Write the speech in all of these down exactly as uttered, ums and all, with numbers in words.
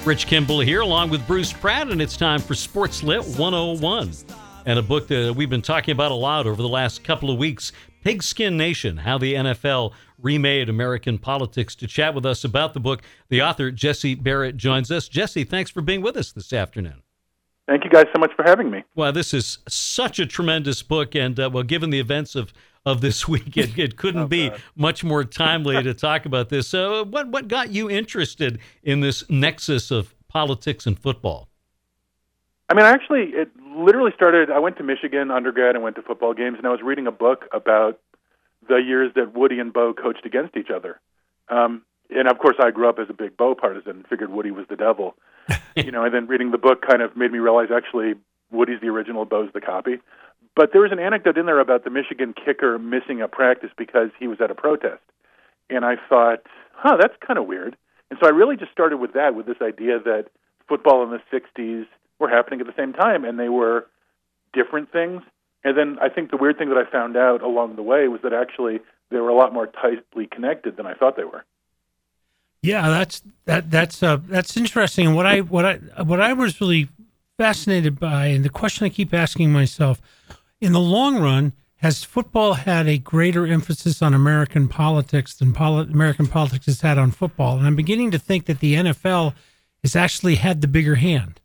Rich Kimball here, along with Bruce Pratt, and it's time for Sports Lit one oh one. And a book that we've been talking about a lot over the last couple of weeks, Pigskin Nation, How the N F L Remade American Politics. To chat with us about the book, the author, Jesse Barrett, joins us. Jesse, thanks for being with us this afternoon. Thank you guys so much for having me. Well, this is such a tremendous book, and uh, well, given the events of, of this week, it, it couldn't oh, be much more timely to talk about this. So what, what got you interested in this nexus of politics and football? I mean, actually, it literally started, I went to Michigan undergrad and went to football games, and I was reading a book about the years that Woody and Bo coached against each other. Um, and, of course, I grew up as a big Bo partisan and figured Woody was the devil. you know, and then reading the book kind of made me realize, actually, Woody's the original, Bo's the copy. But there was an anecdote in there about the Michigan kicker missing a practice because he was at a protest. And I thought, huh, that's kind of weird. And so I really just started with that, with this idea that football in the sixties were happening at the same time, and they were different things. And then I think the weird thing that I found out along the way was that actually they were a lot more tightly connected than I thought they were. Yeah, that's that that's uh, that's interesting. And what I what I what I was really fascinated by, and the question I keep asking myself, in the long run, has football had a greater emphasis on American politics than poli- American politics has had on football? And I'm beginning to think that the N F L has actually had the bigger hand.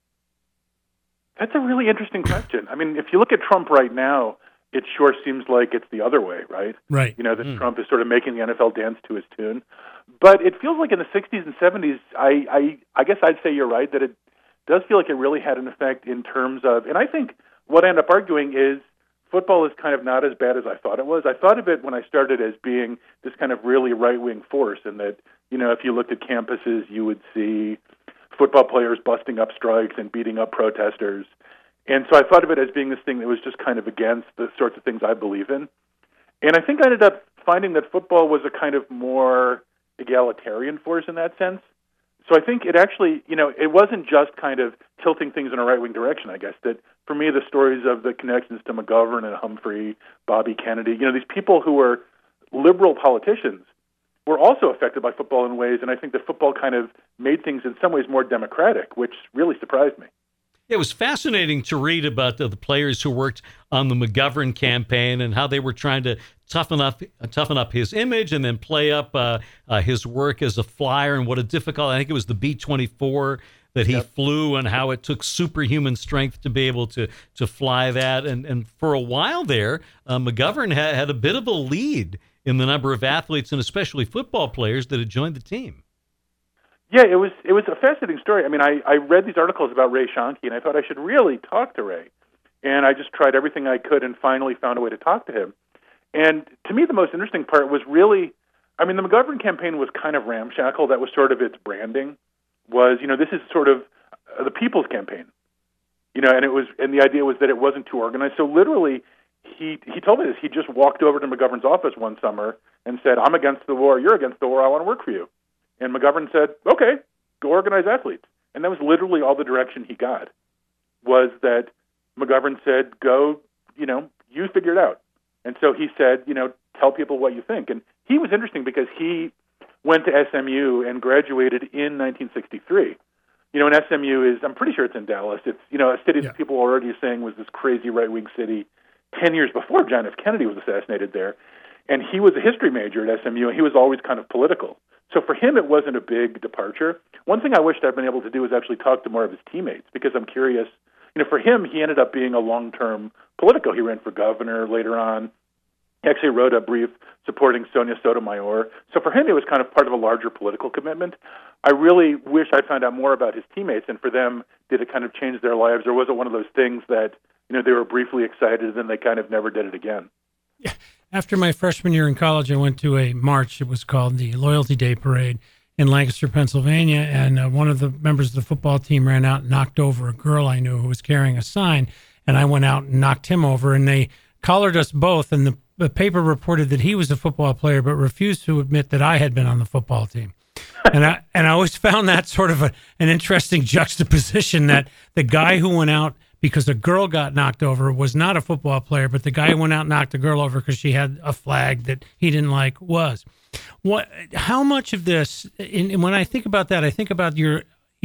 That's a really interesting question. I mean, if you look at Trump right now, it sure seems like it's the other way, right? Right. You know, that Mm. Trump is sort of making the N F L dance to his tune. But it feels like in the sixties and seventies, I, I, I guess I'd say you're right, that it does feel like it really had an effect in terms of, and I think what I end up arguing is football is kind of not as bad as I thought it was. I thought of it when I started as being this kind of really right-wing force, and that, you know, if you looked at campuses, you would see football players busting up strikes and beating up protesters. And so I thought of it as being this thing that was just kind of against the sorts of things I believe in. And I think I ended up finding that football was a kind of more egalitarian force in that sense. So I think it actually, you know, it wasn't just kind of tilting things in a right-wing direction, I guess. That for me, the stories of the connections to McGovern and Humphrey, Bobby Kennedy, you know, these people who were liberal politicians were also affected by football in ways, and I think that football kind of made things in some ways more democratic, which really surprised me. It was fascinating to read about the, the players who worked on the McGovern campaign and how they were trying to toughen up toughen up his image and then play up uh, uh, his work as a flyer, and what a difficult, I think it was the B twenty-four that he yep. flew, and how it took superhuman strength to be able to to fly that. And, and for a while there, uh, McGovern had, had a bit of a lead in the number of athletes and especially football players that had joined the team. Yeah, it was it was a fascinating story. I mean, I, I read these articles about Ray Schoenke, and I thought I should really talk to Ray. And I just tried everything I could and finally found a way to talk to him. And to me, the most interesting part was really, I mean, the McGovern campaign was kind of ramshackle. That was sort of its branding, was, you know, this is sort of uh, the people's campaign. You know, and it was, and the idea was that it wasn't too organized. So literally, he he told me this. He just walked over to McGovern's office one summer and said, "I'm against the war. You're against the war. I want to work for you." And McGovern said, "Okay, go organize athletes." And that was literally all the direction he got, was that McGovern said, "Go, you know, you figure it out." And so he said, you know, tell people what you think. And he was interesting because he went to S M U and graduated in nineteen sixty-three. You know, and S M U is, I'm pretty sure it's in Dallas. It's, you know, a city Yeah. that people are already saying was this crazy right-wing city ten years before John F. Kennedy was assassinated there. And he was a history major at S M U, and he was always kind of political. So for him, it wasn't a big departure. One thing I wished I'd been able to do is actually talk to more of his teammates, because I'm curious. You know, for him, he ended up being a long-term political. He ran for governor later on. He actually wrote a brief supporting Sonia Sotomayor. So for him, it was kind of part of a larger political commitment. I really wish I found out more about his teammates, and for them, did it kind of change their lives, or was it one of those things that, you know, they were briefly excited and then they kind of never did it again? Yeah. After my freshman year in college, I went to a march. It was called the Loyalty Day Parade in Lancaster, Pennsylvania, and uh, one of the members of the football team ran out and knocked over a girl I knew who was carrying a sign, and I went out and knocked him over, and they collared us both, and the, the paper reported that he was a football player but refused to admit that I had been on the football team. And I and I always found that sort of a, an interesting juxtaposition, that the guy who went out because a girl got knocked over was not a football player, but the guy who went out and knocked the girl over because she had a flag that he didn't like was. What? How much of this, and when I think about that, I think about your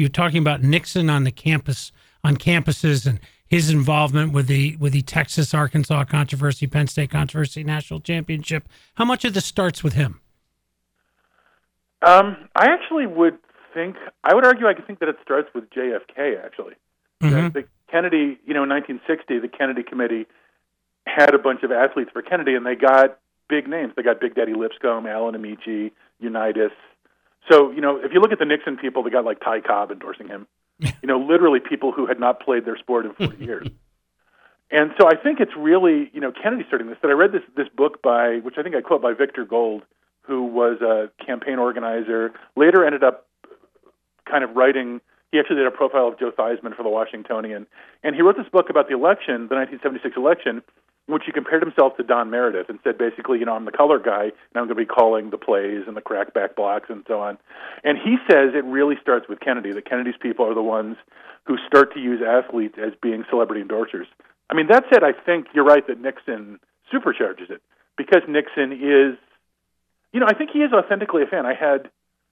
you're talking about Nixon on the campus, on campuses, and his involvement with the with the Texas Arkansas controversy, Penn State controversy, national championship. How much of this starts with him? Um, I actually would think, I would argue, I could think that it starts with J F K, actually. Mm-hmm. The Kennedy, you know, in nineteen sixty, the Kennedy Committee had a bunch of athletes for Kennedy, and they got big names. They got Big Daddy Lipscomb, Alan Amici, Unitas. So, you know, if you look at the Nixon people, they got like Ty Cobb endorsing him. You know, literally people who had not played their sport in forty years. And so I think it's really, you know, Kennedy starting this. That I read this this book by, which I think I quote, by Victor Gold, who was a campaign organizer, later ended up kind of writing, he actually did a profile of Joe Theismann for the Washingtonian, and he wrote this book about the election, the nineteen seventy-six election, in which he compared himself to Don Meredith and said basically, you know, I'm the color guy, and I'm going to be calling the plays and the crackback blocks and so on. And he says it really starts with Kennedy, that Kennedy's people are the ones who start to use athletes as being celebrity endorsers. I mean, that said, I think you're right that Nixon supercharges it, because Nixon is, you know, I think he is authentically a fan. I had,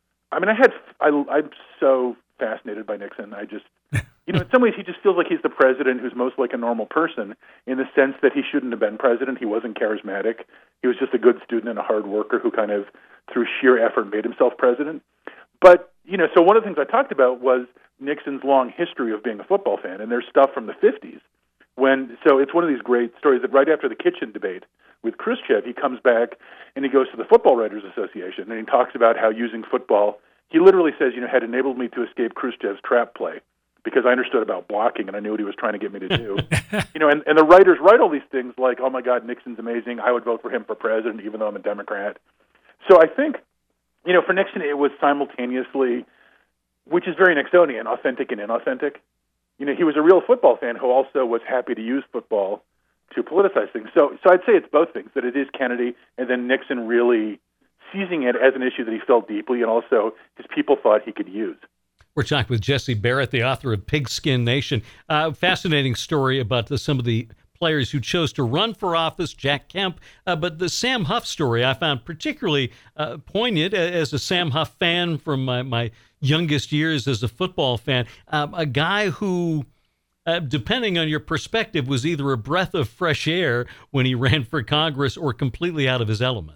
I mean, I had, I, I'm so fascinated by Nixon. I just, you know, in some ways he just feels like he's the president who's most like a normal person, in the sense that he shouldn't have been president. He wasn't charismatic. He was just a good student and a hard worker who kind of, through sheer effort, made himself president. But, you know, so one of the things I talked about was Nixon's long history of being a football fan, and there's stuff from the fifties. When, so it's one of these great stories that right after the kitchen debate with Khrushchev, he comes back and he goes to the Football Writers Association, and he talks about how using football, he literally says, you know, had enabled me to escape Khrushchev's trap play, because I understood about blocking and I knew what he was trying to get me to do. You know, and, and the writers write all these things like, oh my God, Nixon's amazing. I would vote for him for president, even though I'm a Democrat. So I think, you know, for Nixon, it was simultaneously, which is very Nixonian, authentic and inauthentic. You know, he was a real football fan who also was happy to use football to politicize things. So, so I'd say it's both things, that it is Kennedy, and then Nixon really seizing it as an issue that he felt deeply, and also his people thought he could use. We're talking with Jesse Barrett, the author of Pigskin Nation. Uh, fascinating story about the, some of the players who chose to run for office, Jack Kemp. Uh, but the Sam Huff story I found particularly uh, poignant as a Sam Huff fan from my, my youngest years as a football fan. Um, a guy who, uh, depending on your perspective, was either a breath of fresh air when he ran for Congress or completely out of his element.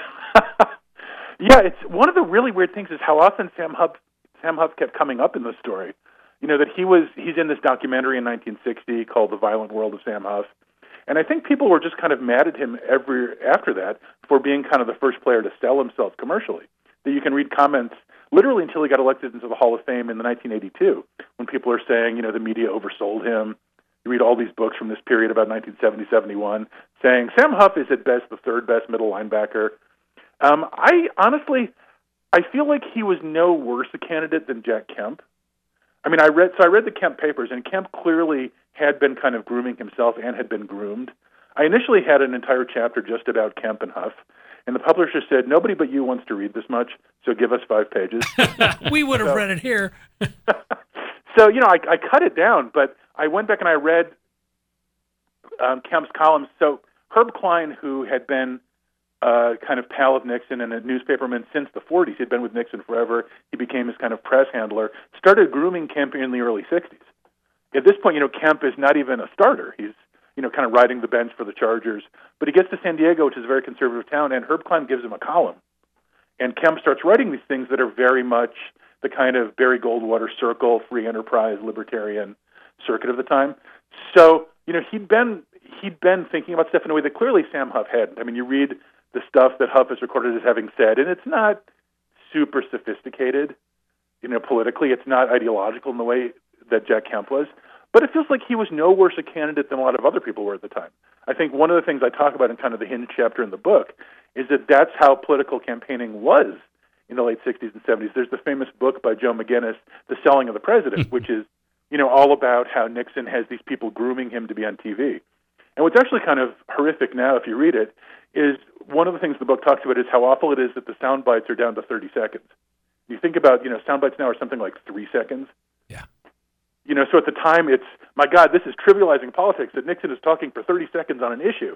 Yeah, it's one of the really weird things is how often Sam Huff Sam Huff kept coming up in the story. You know, that he was, he's in this documentary in nineteen sixty called The Violent World of Sam Huff. And I think people were just kind of mad at him every after that for being kind of the first player to sell himself commercially. That you can read comments literally until he got elected into the Hall of Fame in the nineteen eighty-two, when people are saying, you know, the media oversold him. You read all these books from this period about nineteen seventy, seventy-one, saying Sam Huff is at best the third best middle linebacker. Um, I honestly, I feel like he was no worse a candidate than Jack Kemp. I mean, I read so I read the Kemp papers, and Kemp clearly had been kind of grooming himself and had been groomed. I initially had an entire chapter just about Kemp and Huff, and the publisher said, nobody but you wants to read this much, so give us five pages. We would have so, read it here. So, you know, I, I cut it down, but I went back and I read um, Kemp's columns. So Herb Klein, who had been Uh, kind of pal of Nixon and a newspaperman since the forties. He'd been with Nixon forever. He became his kind of press handler, started grooming Kemp in the early sixties. At this point, you know, Kemp is not even a starter. He's, you know, kind of riding the bench for the Chargers. But he gets to San Diego, which is a very conservative town, and Herb Klein gives him a column. And Kemp starts writing these things that are very much the kind of Barry Goldwater circle, free enterprise, libertarian circuit of the time. So, you know, he'd been, he'd been thinking about stuff in a way that clearly Sam Huff hadn't. I mean, you read the stuff that Huff is recorded as having said, and it's not super sophisticated, you know, politically. It's not ideological in the way that Jack Kemp was, but it feels like he was no worse a candidate than a lot of other people were at the time. I think one of the things I talk about in kind of the hinge chapter in the book is that that's how political campaigning was in the late sixties and seventies. There's the famous book by Joe McGinnis, The Selling of the President, which is, you know, all about how Nixon has these people grooming him to be on T V. And what's actually kind of horrific now, if you read it, is one of the things the book talks about is how awful it is that the sound bites are down to thirty seconds. You think about, you know, sound bites now are something like three seconds. Yeah. You know, so at the time it's, my God, this is trivializing politics, that Nixon is talking for thirty seconds on an issue.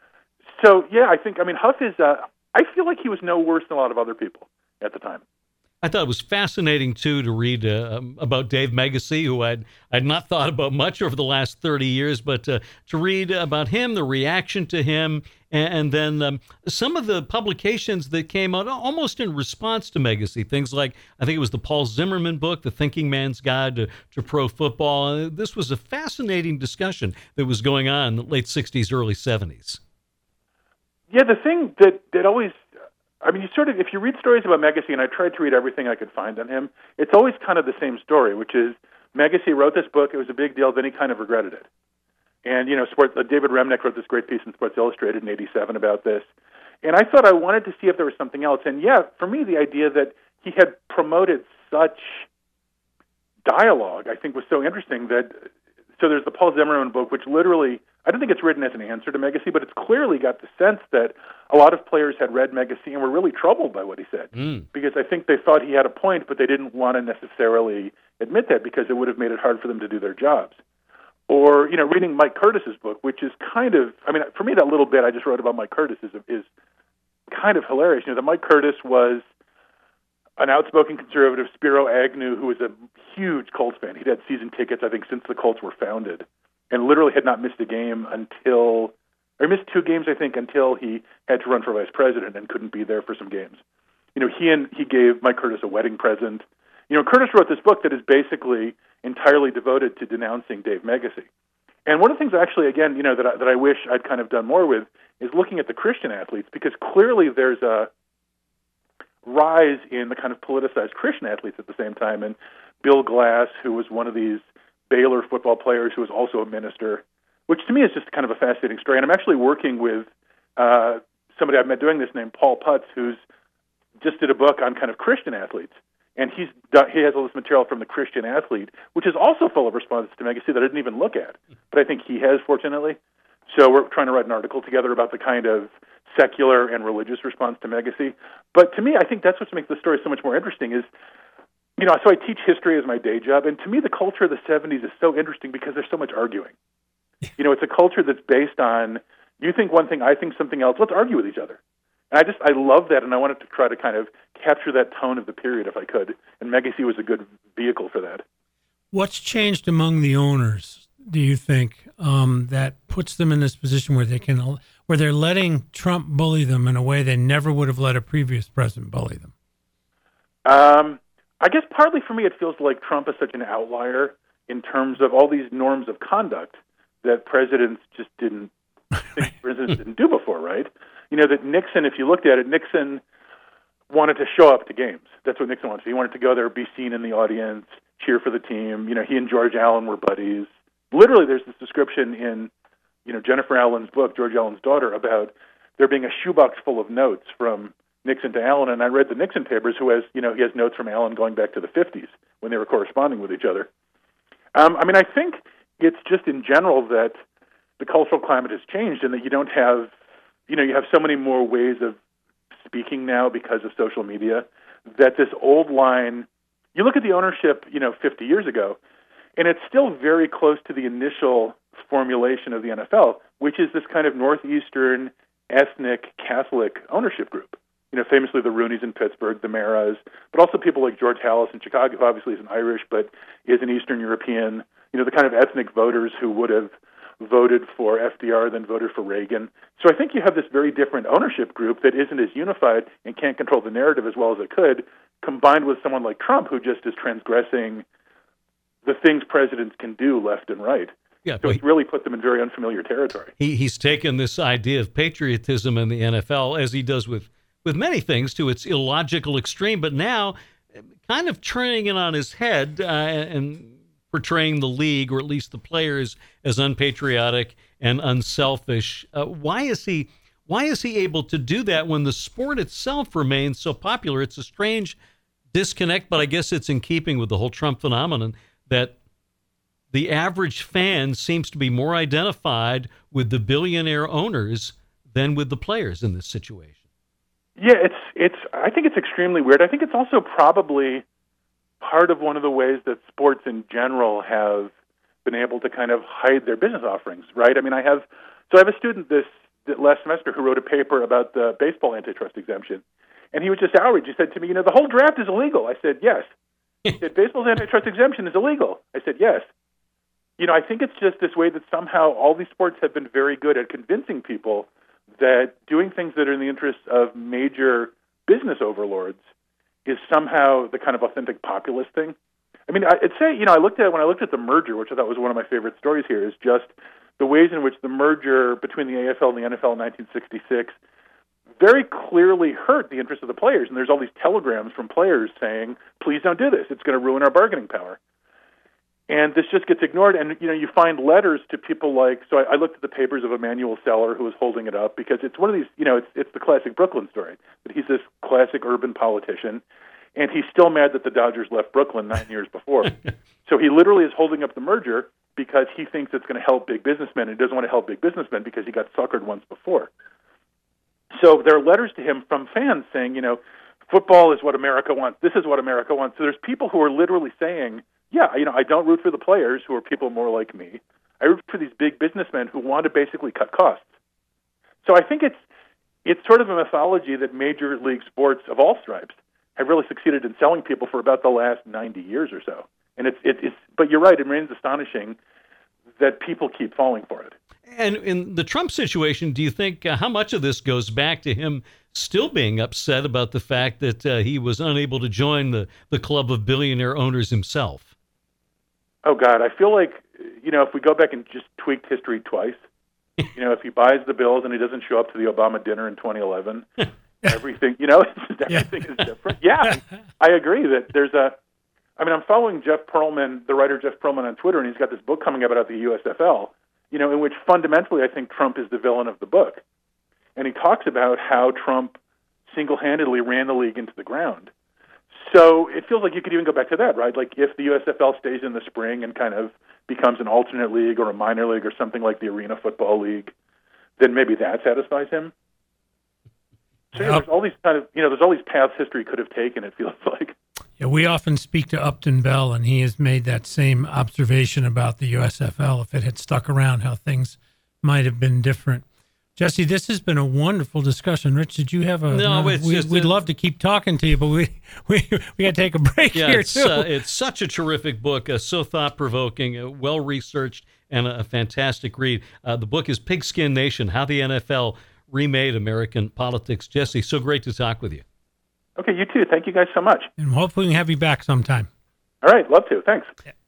So, yeah, I think, I mean, Huff is, uh, I feel like he was no worse than a lot of other people at the time. I thought it was fascinating, too, to read uh, um, about Dave Megacy, who I'd, I'd not thought about much over the last thirty years, but uh, to read about him, the reaction to him, and, and then um, some of the publications that came out almost in response to Megacy, things like, I think it was the Paul Zimmerman book, The Thinking Man's Guide to, to Pro Football. This was a fascinating discussion that was going on in the late sixties, early seventies. Yeah, the thing that, that always... I mean, you sort of, if you read stories about Megacy, and I tried to read everything I could find on him, it's always kind of the same story, which is Megacy wrote this book, it was a big deal, then he kind of regretted it. And, you know, Sports, uh, David Remnick wrote this great piece in Sports Illustrated in eighty-seven about this. And I thought I wanted to see if there was something else. And, yeah, for me, the idea that he had promoted such dialogue, I think, was so interesting that, so there's the Paul Zimmerman book, which literally, I don't think it's written as an answer to Megacy, but it's clearly got the sense that a lot of players had read Megacy and were really troubled by what he said. Mm. Because I think they thought he had a point, but they didn't want to necessarily admit that because it would have made it hard for them to do their jobs. Or, you know, reading Mike Curtis's book, which is kind of, I mean, for me, that little bit I just wrote about Mike Curtis is, is kind of hilarious. You know, that Mike Curtis was an outspoken conservative, Spiro Agnew, who was a huge Colts fan. He'd had season tickets, I think, since the Colts were founded, and literally had not missed a game until, or he missed two games, I think, until he had to run for vice president and couldn't be there for some games. You know, he and he gave Mike Curtis a wedding present. You know, Curtis wrote this book that is basically entirely devoted to denouncing Dave Megacy. And one of the things, actually, again, you know, that I, that I wish I'd kind of done more with is looking at the Christian athletes, because clearly there's a rise in the kind of politicized Christian athletes at the same time. And Bill Glass, who was one of these Baylor football players who was also a minister, which to me is just kind of a fascinating story. And I'm actually working with uh, somebody I've met doing this named Paul Putz, who's just did a book on kind of Christian athletes. And he's done, he has all this material from the Christian athlete, which is also full of responses to Megacy that I didn't even look at. But I think he has, fortunately. So we're trying to write an article together about the kind of secular and religious response to Megacy. But to me, I think that's what makes the story so much more interesting is, you know, so I teach history as my day job, and to me the culture of the seventies is so interesting because there's so much arguing. You know, it's a culture that's based on, you think one thing, I think something else, let's argue with each other. And I just, I love that, and I wanted to try to kind of capture that tone of the period if I could, and Megacy was a good vehicle for that. What's changed among the owners, do you think, um, that puts them in this position where they can, where they're letting Trump bully them in a way they never would have let a previous president bully them? Um, I guess partly for me it feels like Trump is such an outlier in terms of all these norms of conduct that presidents just didn't think presidents didn't do before, right? You know, that Nixon, if you looked at it, Nixon wanted to show up to games. That's what Nixon wanted to do. He wanted to go there, be seen in the audience, cheer for the team. You know, he and George Allen were buddies. Literally, there's this description in, you know, Jennifer Allen's book, George Allen's daughter, about there being a shoebox full of notes from Nixon to Allen. And I read the Nixon papers, who has, you know, he has notes from Allen going back to the fifties when they were corresponding with each other. Um, I mean, I think it's just in general that the cultural climate has changed and that you don't have, you know, you have so many more ways of speaking now because of social media that this old line, you look at the ownership, you know, fifty years ago, and it's still very close to the initial formulation of the N F L, which is this kind of Northeastern ethnic Catholic ownership group. You know, famously the Rooneys in Pittsburgh, the Maras, but also people like George Halas in Chicago, who obviously is an Irish, but is an Eastern European, you know, the kind of ethnic voters who would have voted for F D R, then voted for Reagan. So I think you have this very different ownership group that isn't as unified and can't control the narrative as well as it could, combined with someone like Trump, who just is transgressing the things presidents can do left and right. Yeah, so it's really put them in very unfamiliar territory. He, he's taken this idea of patriotism in the N F L, as he does with, with many things, to its illogical extreme, but now kind of turning it on his head uh, and portraying the league, or at least the players, as unpatriotic and unselfish. Uh, why is he why is he able to do that when the sport itself remains so popular? It's a strange disconnect, but I guess it's in keeping with the whole Trump phenomenon that the average fan seems to be more identified with the billionaire owners than with the players in this situation. Yeah, it's it's. I think it's extremely weird. I think it's also probably part of one of the ways that sports in general have been able to kind of hide their business offerings, right? I mean, I have, so I have a student this last semester who wrote a paper about the baseball antitrust exemption. And he was just outraged. He said to me, you know, the whole draft is illegal. I said, yes. He said, baseball's antitrust exemption is illegal. I said, yes. You know, I think it's just this way that somehow all these sports have been very good at convincing people that doing things that are in the interests of major business overlords is somehow the kind of authentic populist thing. I mean, I'd say, you know, I looked at when I looked at the merger, which I thought was one of my favorite stories here, is just the ways in which the merger between the A F L and the N F L in nineteen sixty-six very clearly hurt the interests of the players. And there's all these telegrams from players saying, please don't do this. It's going to ruin our bargaining power. And this just gets ignored. And, you know, you find letters to people like, so I, I looked at the papers of Emanuel Seller, who was holding it up, because it's one of these, you know, it's, it's the classic Brooklyn story. But he's this classic urban politician, and he's still mad that the Dodgers left Brooklyn nine years before. So he literally is holding up the merger because he thinks it's going to help big businessmen, and he doesn't want to help big businessmen because he got suckered once before. So there are letters to him from fans saying, you know, football is what America wants. This is what America wants. So there's people who are literally saying, yeah, you know, I don't root for the players who are people more like me. I root for these big businessmen who want to basically cut costs. So I think it's it's sort of a mythology that major league sports of all stripes have really succeeded in selling people for about the last ninety years or so. And it's it, it's but you're right, it remains astonishing that people keep falling for it. And in the Trump situation, do you think uh, how much of this goes back to him still being upset about the fact that uh, he was unable to join the, the club of billionaire owners himself? Oh, God, I feel like, you know, if we go back and just tweaked history twice, you know, if he buys the Bills and he doesn't show up to the Obama dinner in twenty eleven, everything, you know, everything yeah. is different. Yeah, I agree that there's a, I mean, I'm following Jeff Pearlman, the writer Jeff Pearlman on Twitter, and he's got this book coming out about the U S F L, you know, in which fundamentally I think Trump is the villain of the book. And he talks about how Trump single-handedly ran the league into the ground. So it feels like you could even go back to that, right? Like if the U S F L stays in the spring and kind of becomes an alternate league or a minor league or something like the Arena Football League, then maybe that satisfies him. So yeah, there's all these kind of, you know, there's all these paths history could have taken, it feels like. Yeah, we often speak to Upton Bell, and he has made that same observation about the U S F L. If it had stuck around, how things might have been different. Jesse, this has been a wonderful discussion. Rich, did you have a? No, no it's we, just we'd a, love to keep talking to you, but we we we got to take a break yeah, here it's, too. Uh, it's such a terrific book, uh, so thought provoking, uh, well researched, and a, a fantastic read. Uh, the book is Pigskin Nation: How the N F L Remade American Politics. Jesse, so great to talk with you. Okay, you too. Thank you guys so much. And hopefully we can have you back sometime. All right, love to. Thanks. Yeah.